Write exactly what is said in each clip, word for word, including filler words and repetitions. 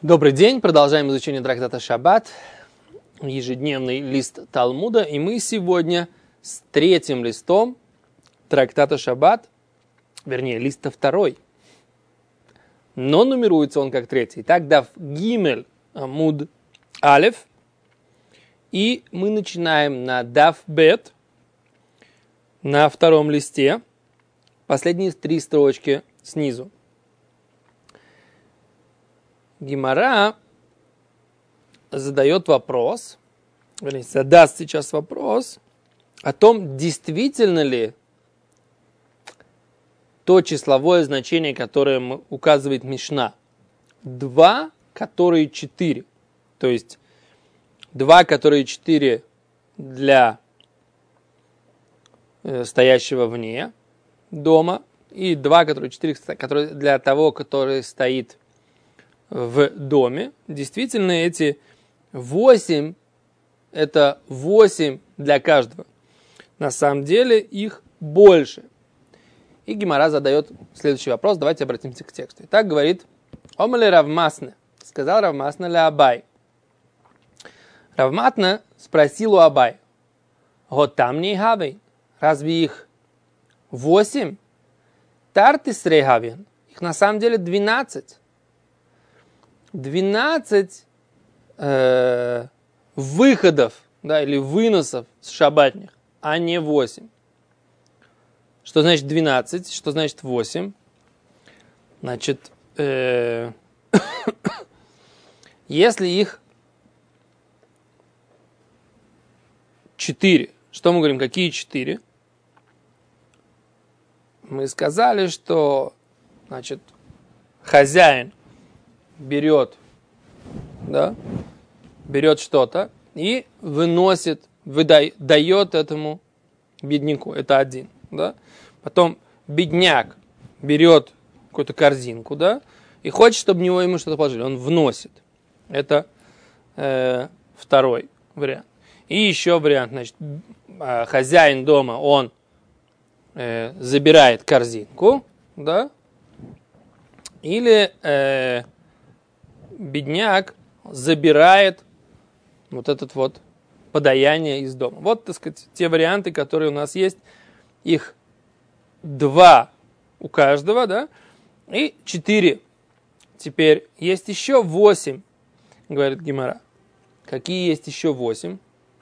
Добрый день, продолжаем изучение трактата Шаббат, ежедневный лист Талмуда, и мы сегодня с третьим листом трактата Шаббат, вернее, листа второй, но нумеруется он как третий. Итак, Дав Гимель Амуд Алеф, и мы начинаем на Дав Бет, на втором листе, последние три строчки снизу. Гемара задает вопрос, вернее, задаст сейчас вопрос о том, действительно ли то числовое значение, которое указывает Мишна, два, которые четыре. То есть два, которые четыре для стоящего вне дома, и два, которые четыре, которые для того, который стоит в доме. Действительно, эти восемь, это восемь для каждого. На самом деле их больше. И Гемара задает следующий вопрос. Давайте обратимся к тексту. Итак, говорит: Омале Равмасне, сказал Равмасне ля Абай. Равмасне спросил у Абай: Готам не хавей, разве их восемь? Тартис рейхавин, их на самом деле двенадцать. двенадцать э, выходов, да, или выносов с шаббатних, а не восемь. Что значит двенадцать? Что значит восемь? Значит, э, если их четыре, что мы говорим, какие четыре? Мы сказали, что, значит, хозяин берет, да, берет что-то и выносит, выдает, дает этому бедняку. Это один, да. Потом бедняк берет какую-то корзинку, да, и хочет, чтобы в него ему что-то положили. Он вносит. Это э, второй вариант. И еще вариант, значит, хозяин дома, он э, забирает корзинку, да, или э, бедняк забирает вот этот вот подаяние из дома. Вот, так сказать, те варианты, которые у нас есть. Их два у каждого, да, и четыре. Теперь есть еще восемь, говорит Гемара. Какие есть еще восемь?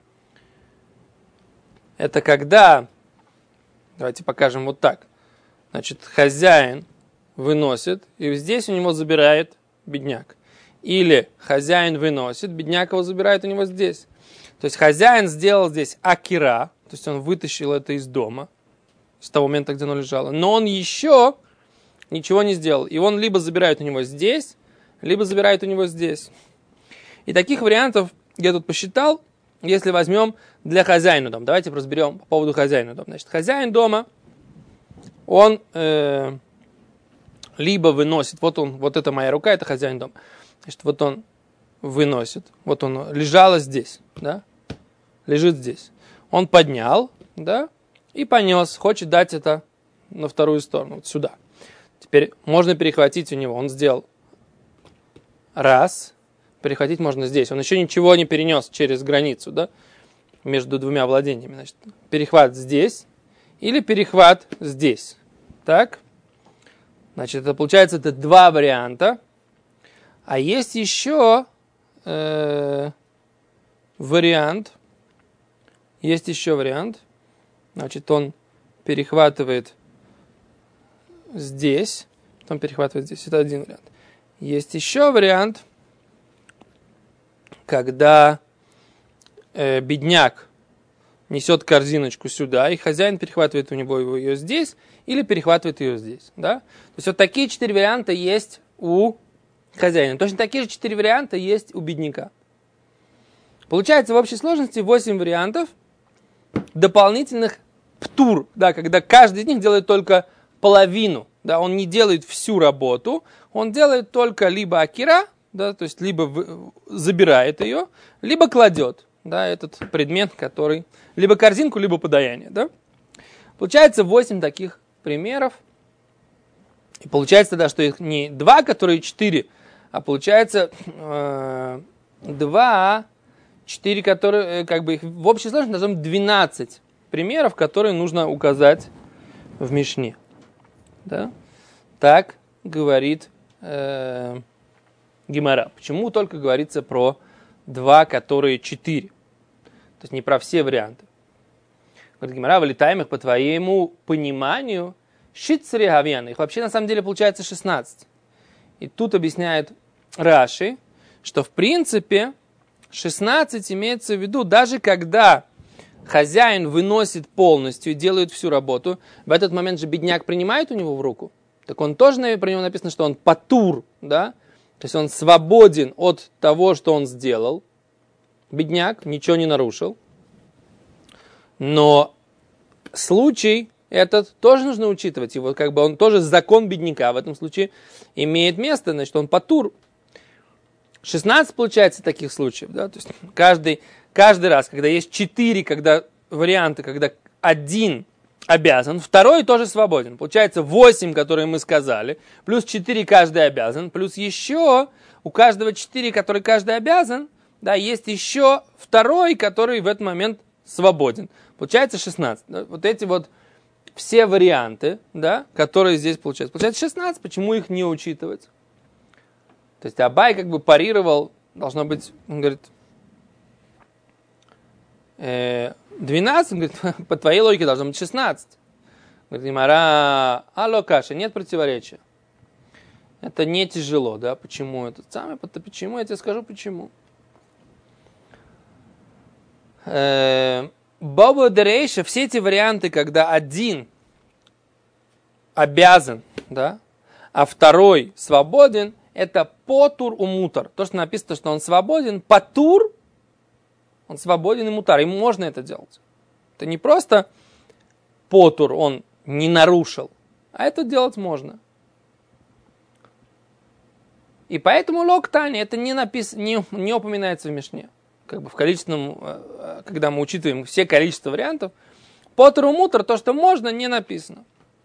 Это когда, давайте покажем вот так. Значит, хозяин выносит, и здесь у него забирает бедняк. Или хозяин выносит, бедняк его забирает у него здесь. То есть хозяин сделал здесь акира, то есть он вытащил это из дома, с того момента, где оно лежало. Но он еще ничего не сделал. И он либо забирает у него здесь, либо забирает у него здесь. И таких вариантов я тут посчитал, если возьмем для хозяина дома. Давайте разберем по поводу хозяина дома. Значит, хозяин дома, он э, либо выносит, вот он, вот это моя рука, это хозяин дома. Значит, вот он выносит, вот он лежало здесь, да, лежит здесь. Он поднял, да, и понес, хочет дать это на вторую сторону, вот сюда. Теперь можно перехватить у него, он сделал раз, перехватить можно здесь. Он еще ничего не перенес через границу, да, между двумя владениями. Значит, перехват здесь или перехват здесь. Так, значит, это получается, это два варианта. А есть еще э, вариант, есть еще вариант, значит, он перехватывает здесь, потом перехватывает здесь, это один вариант. Есть еще вариант, когда э, бедняк несет корзиночку сюда, и хозяин перехватывает у него ее здесь, или перехватывает ее здесь, да? То есть вот такие четыре варианта есть у хозяина. Точно такие же четыре варианта есть у бедняка. Получается в общей сложности восемь вариантов дополнительных птур, да, когда каждый из них делает только половину, да, он не делает всю работу, он делает только либо акира, да, то есть либо в, забирает ее, либо кладет, да, этот предмет, который либо корзинку, либо подаяние, да. Получается восемь таких примеров. И получается тогда, что их не два, которые четыре, а получается э, два, четыре, которые, как бы их в общей сложности назовем двенадцать примеров, которые нужно указать в Мишне. Да? Так говорит э, Гемара. Почему только говорится про два, которые четыре? То есть не про все варианты. Говорит Гемара, вылетаем их по твоему пониманию, шицари гавьян. Их вообще на самом деле получается шестнадцать. И тут объясняет Раши, что в принципе шестнадцать имеется в виду, даже когда хозяин выносит полностью и делает всю работу, в этот момент же бедняк принимает у него в руку. Так он тоже, про него написано, что он патур, да? То есть он свободен от того, что он сделал. Бедняк ничего не нарушил. Но случай этот тоже нужно учитывать. Его, как бы он тоже закон бедняка в этом случае имеет место, значит, он патур. шестнадцать получается таких случаев, да? То есть каждый, каждый раз, когда есть четыре когда, варианта, когда один обязан, второй тоже свободен. Получается восемь, которые мы сказали, плюс четыре каждый обязан, плюс еще у каждого четыре, который каждый обязан, да, есть еще второй, который в этот момент свободен. Получается шестнадцать. Вот эти вот все варианты, да, которые здесь получаются. Получается шестнадцать, почему их не учитывать? То есть Абай как бы парировал, должно быть, он говорит, э, двенадцать, он говорит, по твоей логике должно быть шестнадцать. Говорит, Гемара, алло, каша, нет противоречия. Это не тяжело, да, почему это самое, почему, я тебе скажу почему. Баба Дерейша, все эти варианты, когда один обязан, да, а второй свободен, это потур у мутар. То, что написано, что он свободен, патур, он свободен и мутар. Ему можно это делать. Это не просто потур, он не нарушил, а это делать можно. И поэтому локтани, это не, напис... не, не упоминается в Мишне. Как бы в количественном, когда мы учитываем все количество вариантов, потур у мутар, то, что можно, не написано.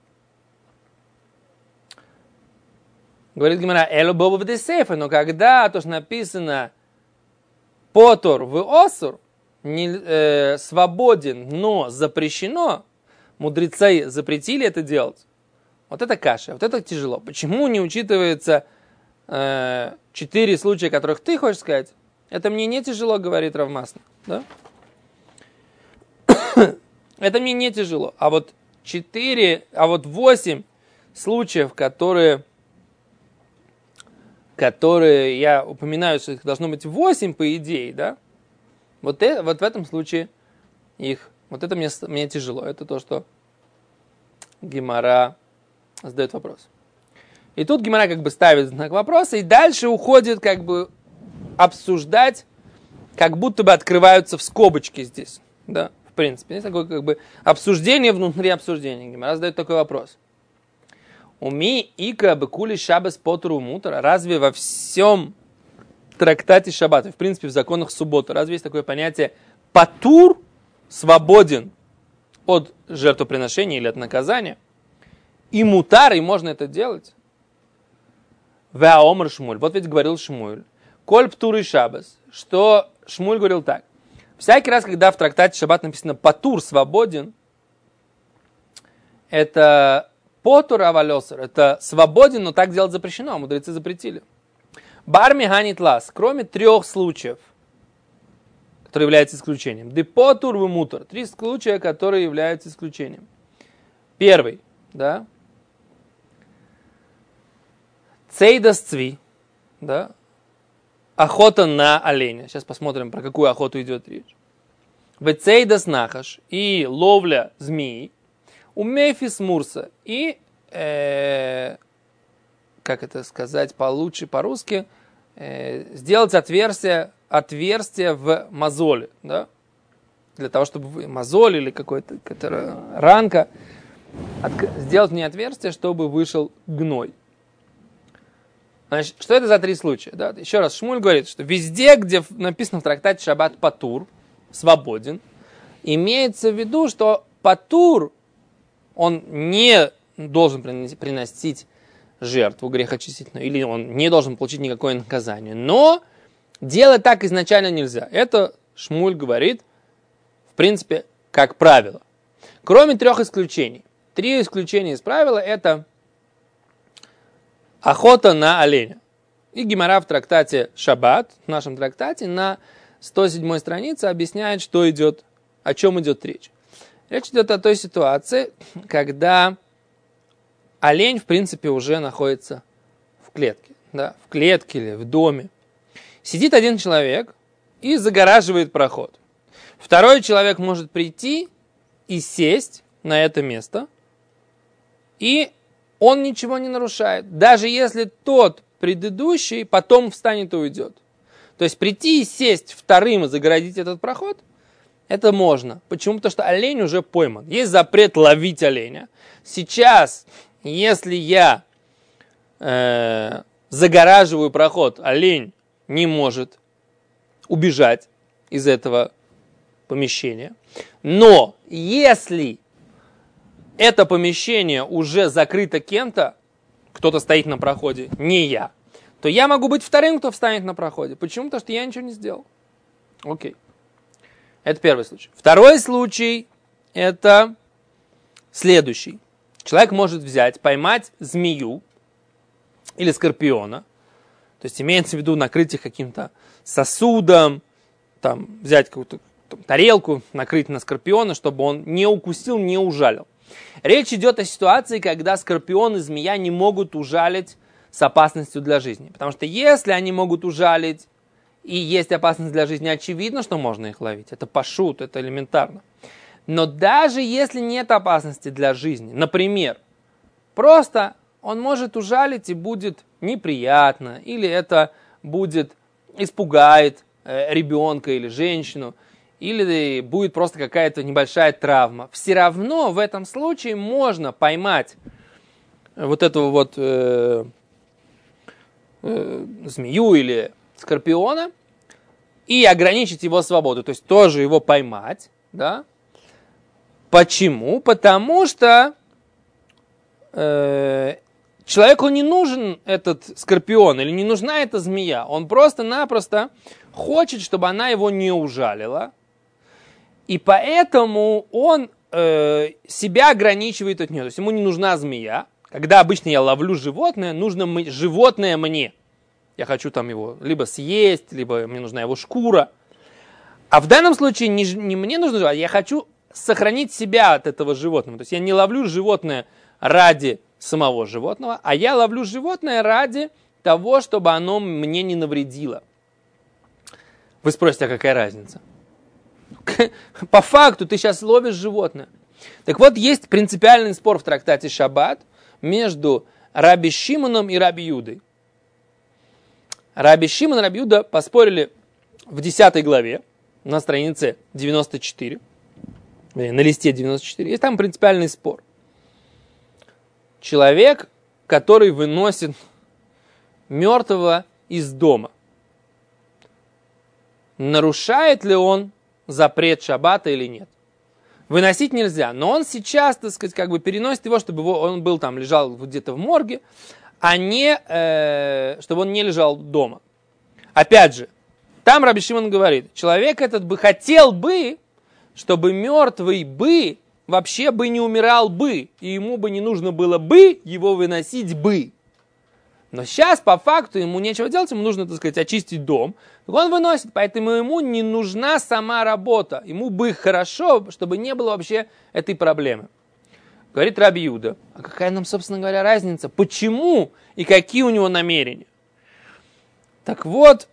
Говорит Гемара, элу бобу в десефе, но когда то, что написано потур в осур, не, э, свободен, но запрещено, мудрецы запретили это делать, вот это каша, вот это тяжело. Почему не учитывается э, четыре случая, которых ты хочешь сказать? Это мне не тяжело, говорит Рав Масна. Да? Это мне не тяжело. А вот четыре, а вот восемь случаев, которые, которые я упоминаю, что их должно быть восемь, по идее, да? Вот, это, вот в этом случае их, вот это мне, мне тяжело. Это то, что Гемара задает вопрос. И тут Гемара как бы ставит знак вопроса, и дальше уходит как бы обсуждать, как будто бы открываются в скобочки здесь, да, в принципе. Есть такое как бы обсуждение внутри обсуждения. Гемара задает такой вопрос. Уми ика бекули шабас потуру мутара. Разве во всем трактате шаббата, в принципе в законах субботы, разве есть такое понятие патур, свободен от жертвоприношения или от наказания, и мутар, и можно это делать? Ваомр Шмуль. Вот ведь говорил Шмуль. Коль птур и шабас. Что Шмуль говорил так. Всякий раз, когда в трактате шаббат написано патур, свободен, это потур авалесер. Это свободен, но так делать запрещено. Мудрецы запретили. Барми ганит лас. Кроме трех случаев, которые являются исключением. Де потур в мутар. Три случая, которые являются исключением. Первый. Да. Цейдас цви. Да. Охота на оленя. Сейчас посмотрим, про какую охоту идет речь. Вецейдас нахаш. И ловля змеи. Умефис мурса. И, э, как это сказать получше по-русски, э, сделать отверстие, отверстие в мозоле. Да? Для того, чтобы мозоль или какой-то, какая-то ранка, от, сделать мне отверстие, чтобы вышел гной. Значит, что это за три случая? Да? Еще раз, Шмуль говорит, что везде, где написано в трактате шаббат патур, свободен, имеется в виду, что патур, он не должен приносить жертву грехочистительную, или он не должен получить никакое наказание. Но делать так изначально нельзя. Это Шмуль говорит, в принципе, как правило. Кроме трех исключений. Три исключения из правила – это охота на оленя. И Гемара в трактате Шаббат, в нашем трактате, на сто седьмой странице объясняет, что идет, о чем идет речь. Речь идет о той ситуации, когда олень, в принципе, уже находится в клетке. Да, в клетке или в доме. Сидит один человек и загораживает проход. Второй человек может прийти и сесть на это место, и он ничего не нарушает. Даже если тот предыдущий потом встанет и уйдет. То есть прийти и сесть вторым и загородить этот проход, это можно. Почему? Потому что олень уже пойман. Есть запрет ловить оленя. Сейчас, если я э, загораживаю проход, олень не может убежать из этого помещения. Но если это помещение уже закрыто кем-то, кто-то стоит на проходе, не я, то я могу быть вторым, кто встанет на проходе. Почему? Потому что я ничего не сделал. Окей. Это первый случай. Второй случай – это следующий. Человек может взять, поймать змею или скорпиона, то есть имеется в виду накрыть их каким-то сосудом, там, взять какую-то там, тарелку, накрыть на скорпиона, чтобы он не укусил, не ужалил. Речь идет о ситуации, когда скорпион и змея не могут ужалить с опасностью для жизни. Потому что если они могут ужалить и есть опасность для жизни, очевидно, что можно их ловить. Это пашут, это элементарно. Но даже если нет опасности для жизни, например, просто он может ужалить и будет неприятно, или это будет испугает э, ребенка или женщину, или будет просто какая-то небольшая травма. Все равно в этом случае можно поймать вот этого вот э, э, змею или скорпиона и ограничить его свободу. То есть тоже его поймать. Да? Почему? Потому что э, человеку не нужен этот скорпион или не нужна эта змея. Он просто-напросто хочет, чтобы она его не ужалила. И поэтому он э, себя ограничивает от нее. То есть ему не нужна змея. Когда обычно я ловлю животное, нужно мы, животное мне. Я хочу там его либо съесть, либо мне нужна его шкура. А в данном случае не, не мне нужно, а я хочу сохранить себя от этого животного. То есть я не ловлю животное ради самого животного, а я ловлю животное ради того, чтобы оно мне не навредило. Вы спросите, а какая разница? По факту ты сейчас ловишь животное. Так вот, есть принципиальный спор в трактате Шаббат между Раби Шимоном и Раби Юдой. Раби Шимон и Раби Юда поспорили в десятой главе на странице девяносто четыре, на листе девяносто четыре. Есть там принципиальный спор. Человек, который выносит мертвого из дома, нарушает ли он запрет шаббата или нет? Выносить нельзя, но он сейчас, так сказать, как бы переносит его, чтобы его, он был там, лежал где-то в морге, а не, э, чтобы он не лежал дома. Опять же, там Раби Шимон говорит, человек этот бы хотел бы, чтобы мертвый бы вообще бы не умирал бы, и ему бы не нужно было бы его выносить бы. Но сейчас, по факту, ему нечего делать, ему нужно, так сказать, очистить дом. Так он выносит, поэтому ему не нужна сама работа. Ему бы хорошо, чтобы не было вообще этой проблемы. Говорит Раби Юда, а какая нам, собственно говоря, разница? Почему и какие у него намерения? Так вот,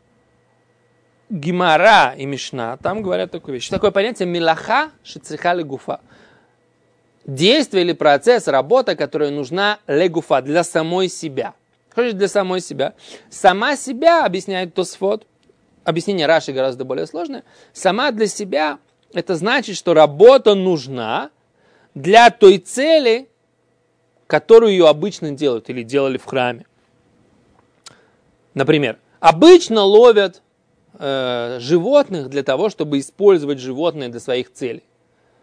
Гемара и Мишна, там говорят такую вещь. Такое понятие милаха шицриха легуфа. Действие или процесс, работа, которая нужна легуфа, для самой себя. Что значит для самой себя? Сама себя, объясняет Тосфот, объяснение Раши гораздо более сложное, сама для себя, это значит, что работа нужна для той цели, которую ее обычно делают или делали в храме. Например, обычно ловят э, животных для того, чтобы использовать животные для своих целей.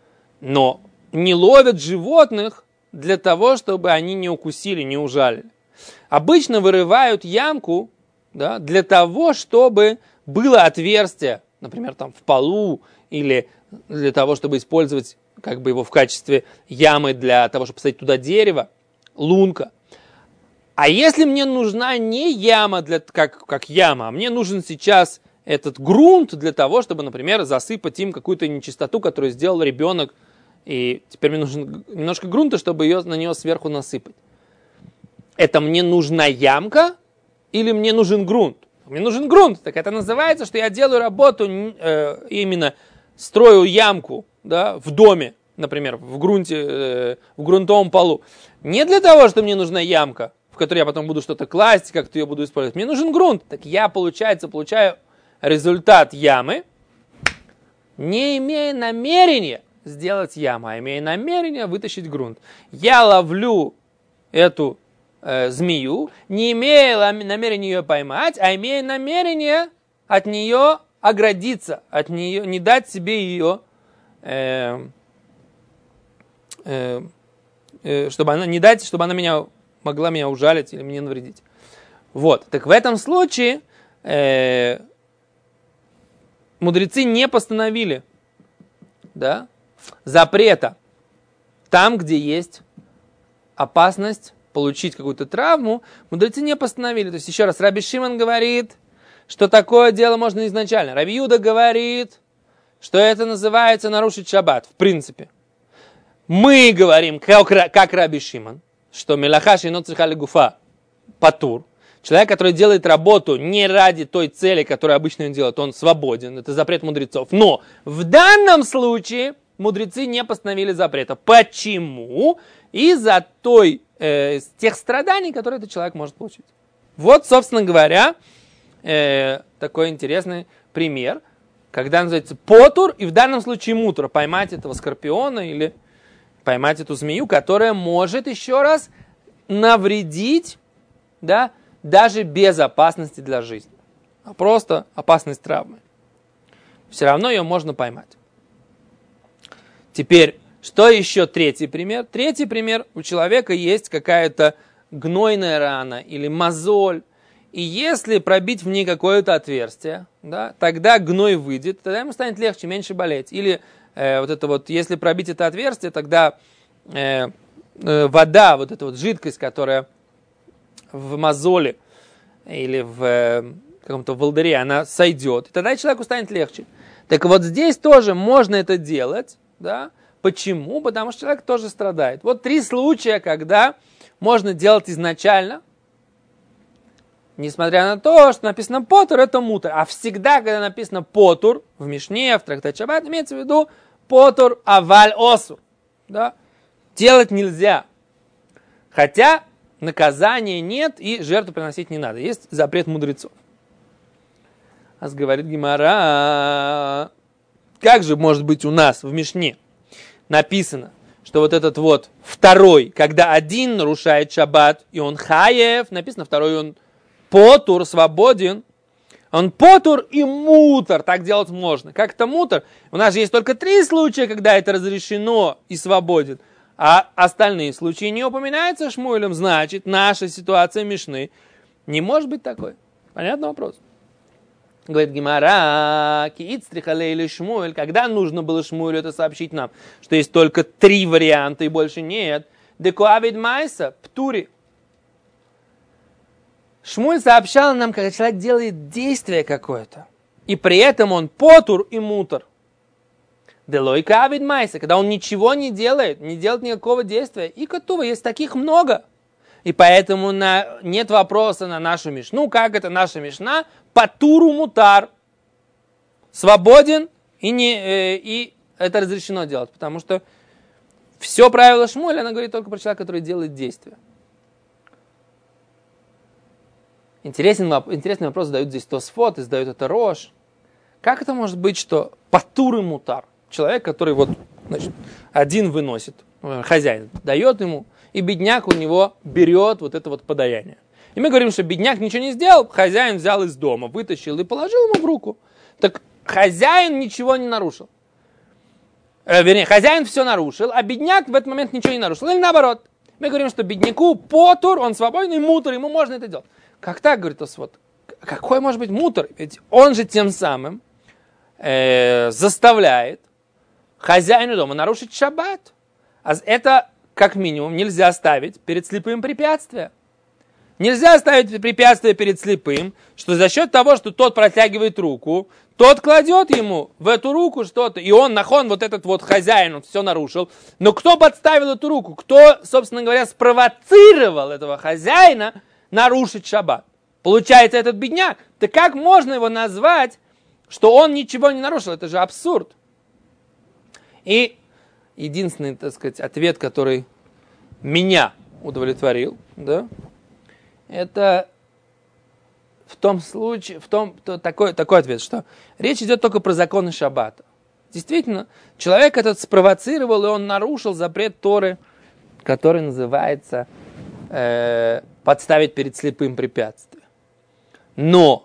Но не ловят животных для того, чтобы они не укусили, не ужалили. Обычно вырывают ямку, да, для того, чтобы было отверстие, например, там в полу, или для того, чтобы использовать как бы его в качестве ямы для того, чтобы посадить туда дерево, лунка. А если мне нужна не яма, для, как, как яма, а мне нужен сейчас этот грунт для того, чтобы, например, засыпать им какую-то нечистоту, которую сделал ребенок, и теперь мне нужен немножко грунта, чтобы ее, на нее сверху насыпать. Это мне нужна ямка или мне нужен грунт? Мне нужен грунт. Так это называется, что я делаю работу, э, именно строю ямку, да, в доме, например, в грунте, э, в грунтовом полу. Не для того, что мне нужна ямка, в которой я потом буду что-то класть, как-то ее буду использовать. Мне нужен грунт. Так я, получается, получаю результат ямы, не имея намерения сделать яму, а имея намерение вытащить грунт. Я ловлю эту э, змею, не имея намерения ее поймать, а имея намерение от нее оградиться, от нее, не дать себе ее, э, э, э, чтобы она, не дать, чтобы она меня, могла меня ужалить или мне навредить. Вот, так в этом случае э, мудрецы не постановили, да, запрета там, где есть опасность получить какую-то травму, мудрецы не постановили. То есть, еще раз, Раби Шимон говорит, что такое дело можно изначально. Раби Юда говорит, что это называется нарушить шаббат, в принципе. Мы говорим, как, как Раби Шимон, что мелаха шейно цриха легуфа патур. Человек, который делает работу не ради той цели, которую обычно он делает, он свободен. Это запрет мудрецов. Но в данном случае мудрецы не постановили запрета. Почему? Из-за той, э, тех страданий, которые этот человек может получить. Вот, собственно говоря, э, такой интересный пример, когда называется потур, и в данном случае мутур. Поймать этого скорпиона или поймать эту змею, которая может еще раз навредить, да, даже без опасности для жизни, а просто опасность травмы. Все равно ее можно поймать. Теперь, что еще третий пример? Третий пример. У человека есть какая-то гнойная рана или мозоль, и если пробить в ней какое-то отверстие, да, тогда гной выйдет, тогда ему станет легче, меньше болеть. Или э, вот это вот, если пробить это отверстие, тогда э, э, вода, вот эта вот жидкость, которая в мозоли или в э, каком-то волдыре, она сойдет, и тогда человеку станет легче. Так вот здесь тоже можно это делать, да? Почему? Потому что человек тоже страдает. Вот три случая, когда можно делать изначально, несмотря на то, что написано потур, это мутор. А всегда, когда написано потур, в Мишне, в трактате Шаббат, имеется в виду потур аваль осур. Да? Делать нельзя. Хотя наказания нет и жертву приносить не надо. Есть запрет мудрецов. Ас говорит Гемара, как же может быть у нас в Мишне написано, что вот этот вот второй, когда один нарушает шаббат, и он хаев, написано второй, он потур, свободен, он потур и мутор, так делать можно. Как это мутор? У нас же есть только три случая, когда это разрешено и свободен, а остальные случаи не упоминаются Шмуэлем, значит, наша ситуация Мишны не может быть такой. Понятный вопрос? Говорит Гемара, киицтрихалей или Шмуэль, когда нужно было Шмуэлю это сообщить нам, что есть только три варианта и больше нет. Декуавид майса, птури. Шмуэль сообщал нам, когда человек делает действие какое-то, и при этом он потур и мутор. Делой кавид майса, когда он ничего не делает, не делает никакого действия. И котува, есть таких много. И поэтому на, нет вопроса на нашу Мишну, как это наша Мишна, патуру мутар. Свободен, и, не, э, и это разрешено делать. Потому что все правило Шмуэля, она говорит только про человека, который делает действия. Интересный, интересный вопрос задают здесь Тосфот, и задают это Рош. Как это может быть, что патур и мутар? Человек, который вот, значит, один выносит, хозяин дает ему, и бедняк у него берет вот это вот подаяние. И мы говорим, что бедняк ничего не сделал, хозяин взял из дома, вытащил и положил ему в руку. Так хозяин ничего не нарушил. Э, вернее, хозяин все нарушил, а бедняк в этот момент ничего не нарушил. Или наоборот, Мы говорим, что бедняку потур, он свободный, мутор, ему можно это делать. Как так, говорит Тосфот? Какой может быть мутор? Ведь он же тем самым э, заставляет хозяину дома нарушить шаббат. А это, как минимум, нельзя ставить перед слепым препятствие. Нельзя ставить препятствие перед слепым, что за счет того, что тот протягивает руку, тот кладет ему в эту руку что-то, и он, нахон, вот этот вот хозяин, он все нарушил. Но кто подставил эту руку? Кто, собственно говоря, спровоцировал этого хозяина нарушить шаббат? Получается, этот бедняк. Так как можно его назвать, что он ничего не нарушил? Это же абсурд. И единственный, так сказать, ответ, который меня удовлетворил, да, это в том случае, в том, то, такой, такой ответ, что речь идет только про законы шаббата. Действительно, человек этот спровоцировал, и он нарушил запрет Торы, который называется э, подставить перед слепым препятствие. Но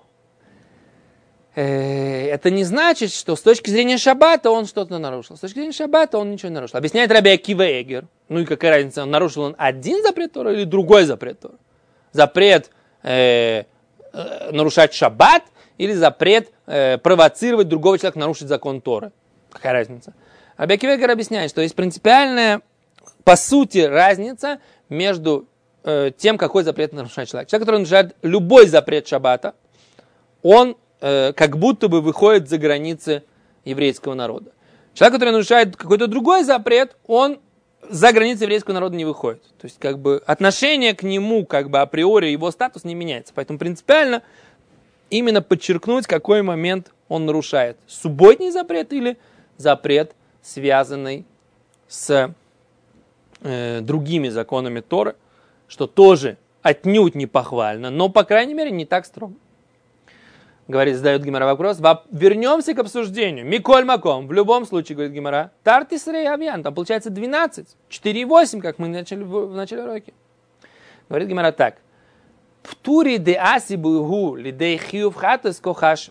э, это не значит, что с точки зрения шаббата он что-то нарушил. С точки зрения шаббата он ничего не нарушил. Объясняет Раби Акива Эгер. Ну и какая разница, он нарушил он один запрет Торы или другой запрет Торы? Запрет э, э, нарушать шаббат или запрет э, провоцировать другого человека нарушить закон Торы. Какая разница? Раби Акива Эгер объясняет, что есть принципиальная, по сути, разница между э, тем, какой запрет нарушает человек. Человек, который нарушает любой запрет шаббата, он э, как будто бы выходит за границы еврейского народа. Человек, который нарушает какой-то другой запрет, он за границы еврейского народа не выходит. То есть, как бы, отношение к нему, как бы, априори, его статус не меняется. Поэтому принципиально именно подчеркнуть, какой момент он нарушает. Субботний запрет или запрет, связанный с э, другими законами Торы, что тоже отнюдь не похвально, но, по крайней мере, не так строго. Говорит, задает Гемара вопрос. Вернемся к обсуждению. Миколь маком. В любом случае, говорит Гемара, тартис рей авьян. Там получается двенадцать. четыре и восемь, как мы начали в, в начале уроки. Говорит Гемара так. Птури де аси бугу лидей хиюв хатас кохашев.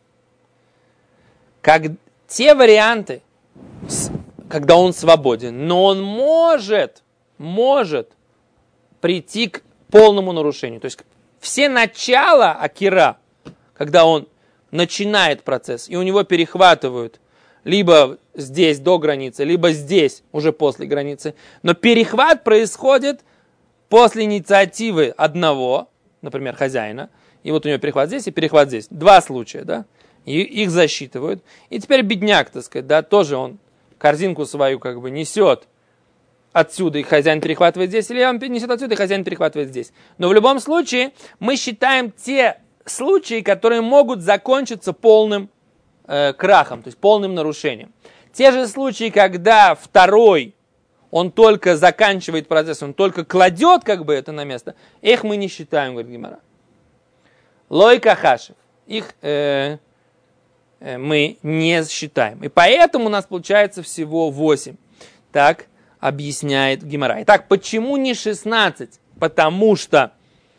Как те варианты, когда он свободен, но он может, может прийти к полному нарушению. То есть все начала акира, когда он начинает процесс, и у него перехватывают либо здесь до границы, либо здесь уже после границы. Но перехват происходит после инициативы одного, например, хозяина. И вот у него перехват здесь и перехват здесь. Два случая, да? И их засчитывают. И теперь бедняк, так сказать, да, тоже он корзинку свою как бы несет отсюда, и хозяин перехватывает здесь, или он несет отсюда, и хозяин перехватывает здесь. Но в любом случае мы считаем те случаи, которые могут закончиться полным э, крахом, то есть полным нарушением. Те же случаи, когда второй, он только заканчивает процесс, он только кладет как бы это на место, их мы не считаем, говорит Гемара. Лойка хашев. Их э, э, мы не считаем. И поэтому у нас получается всего восемь. Так объясняет Гемара. Итак, почему не шестнадцать? Потому что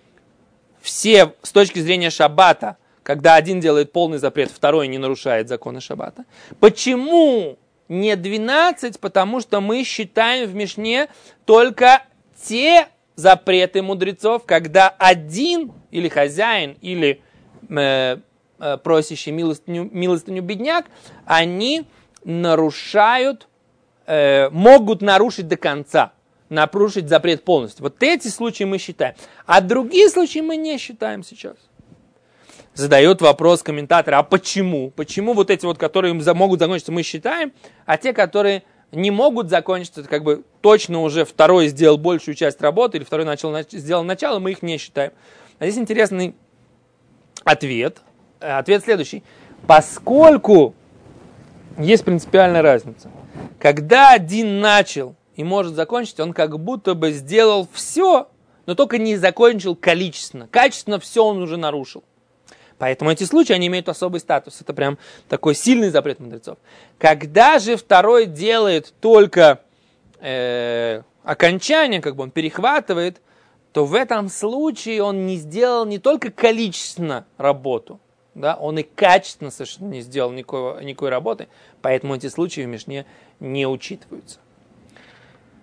все с точки зрения шаббата, когда один делает полный запрет, второй не нарушает законы шаббата. Почему не двенадцать? Потому что мы считаем в Мишне только те запреты мудрецов, когда один или хозяин, или э, э, просящий милостыню, милостыню бедняк, они нарушают, э, могут нарушить до конца. Нарушить запрет полностью. Вот эти случаи мы считаем. А другие случаи мы не считаем сейчас. Задает вопрос комментатора, а почему? Почему вот эти вот, которые могут закончиться, мы считаем, а те, которые не могут закончиться, как бы точно уже второй сделал большую часть работы, или второй начал, сделал начало, мы их не считаем. А здесь интересный ответ. Ответ следующий. Поскольку есть принципиальная разница. Когда один начал и может закончить, он как будто бы сделал все, но только не закончил количественно. Качественно все он уже нарушил. Поэтому эти случаи, они имеют особый статус. Это прям такой сильный запрет мудрецов. Когда же второй делает только э, окончание, как бы он перехватывает, то в этом случае он не сделал не только количественно работу, да, он и качественно совершенно не сделал никакой, никакой работы. Поэтому эти случаи в Мишне не учитываются.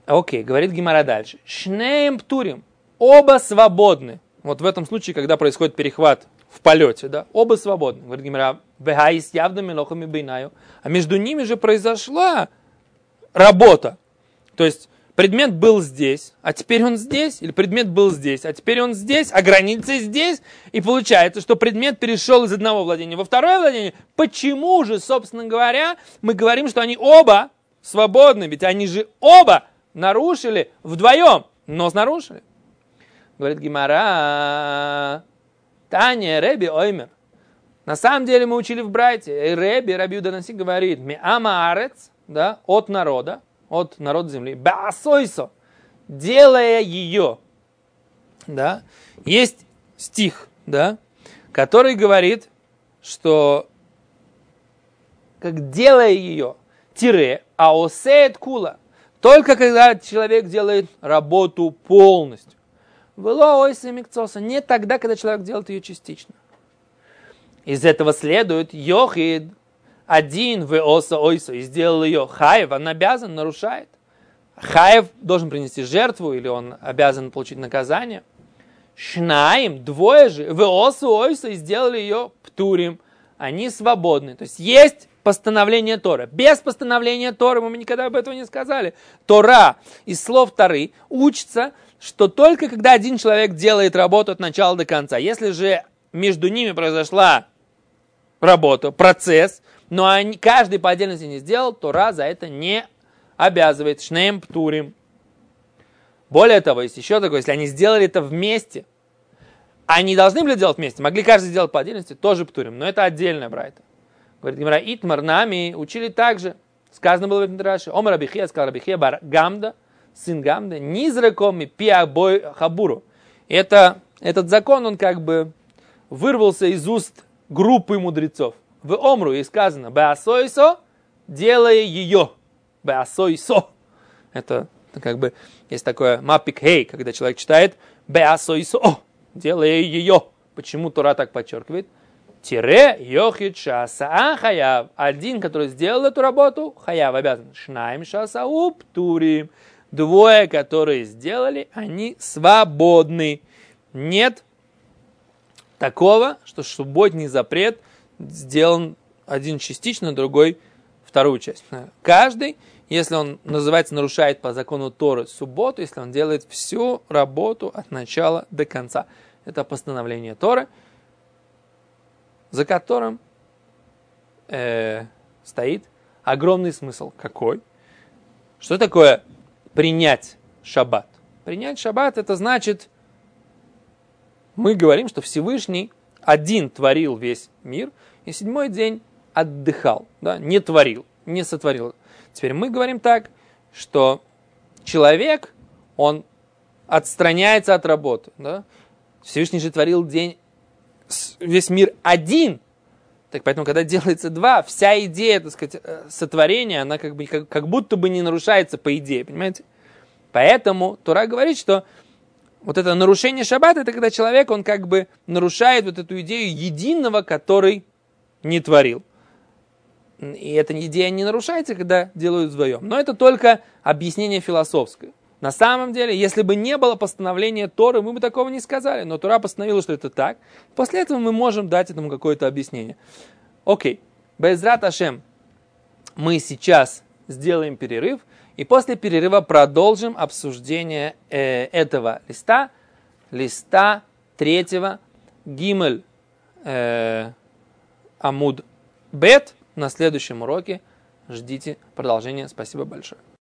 Окей, говорит Гемара дальше. Шнеем птурим. Оба свободны. Вот в этом случае, когда происходит перехват в полете, да, оба свободны. Говорит Гемара, вехаис явдами лохами бейнаю. А между ними же произошла работа. То есть предмет был здесь, а теперь он здесь, или предмет был здесь, а теперь он здесь, а граница здесь. И получается, что предмет перешел из одного владения во второе владение. Почему же, собственно говоря, мы говорим, что они оба свободны? Ведь они же оба нарушили вдвоем, но нарушили. Говорит Гемара, Таня, Реби, Оймер. На самом деле мы учили в Брайте. И Реби, Раби Юда Наси говорит, Миама арец, да, от народа, от народа земли, баасойсо, делая ее, да, есть стих, да, который говорит, что как делая ее, тире, аосеет кула, только когда человек делает работу полностью. Вело ойса микцоса, не тогда, когда человек делает ее частично. Из этого следует йохид, один в оса ойса, и сделал ее хаев, он обязан, нарушает. Хаев должен принести жертву, или он обязан получить наказание. Шнаим, двое же, в оса ойса, и сделали ее птурим. Они свободны. То есть есть постановление Торы. Без постановления Торы, мы никогда об этом не сказали. Тора из слов Торы учится, что только когда один человек делает работу от начала до конца. Если же между ними произошла работа, процесс, но они, каждый по отдельности не сделал, Тора за это не обязывает. Шнеем птурим. Более того, есть еще такое, если они сделали это вместе, они должны были делать вместе, могли каждый сделать по отдельности, тоже птурим, но это отдельная брайта. Говорит Гемара, Итмар нами учили также. Сказано было в Мидраше. Омар Рабихия, сказал Рабихия, бар Гамда, сын Гамда, низраком и пиабой хабуру. Это, этот закон, он как бы вырвался из уст группы мудрецов. В Омру и сказано, беасойсо, делая ее. Беасойсо. Это как бы, есть такое мапик хей, когда человек читает беасойсо, делая ее. Почему Тора так подчеркивает? Тире йохид шаса хаяв. Один, который сделал эту работу, хаяв обязан. Шнаим шаса уптурим. Двое, которые сделали, они свободны. Нет такого, что субботний запрет сделан один частично, другой вторую часть. Каждый, если он, называется, нарушает по закону Торы субботу, если он делает всю работу от начала до конца. Это постановление Торы, за которым э, стоит огромный смысл. Какой? Что такое принять шаббат? Принять шаббат, это значит, мы говорим, что Всевышний один творил весь мир, и седьмой день отдыхал, да, не творил, не сотворил. Теперь мы говорим так, что человек, он отстраняется от работы. Да? Всевышний же творил день, весь мир один. Так поэтому, когда делается два, вся идея, так сказать, сотворения, она как бы как, как будто бы не нарушается по идее, понимаете? Поэтому Тора говорит, что вот это нарушение шаббата, это когда человек, он как бы нарушает вот эту идею единого, который не творил. И эта идея не нарушается, когда делают вдвоем. Но это только объяснение философское. На самом деле, если бы не было постановления Торы, мы бы такого не сказали. Но Тора постановила, что это так. После этого мы можем дать этому какое-то объяснение. Окей. Безрат Ашем. Мы сейчас сделаем перерыв. И после перерыва продолжим обсуждение э, этого листа. Листа третьего. Гимель э, Амуд Бет. На следующем уроке ждите продолжения. Спасибо большое.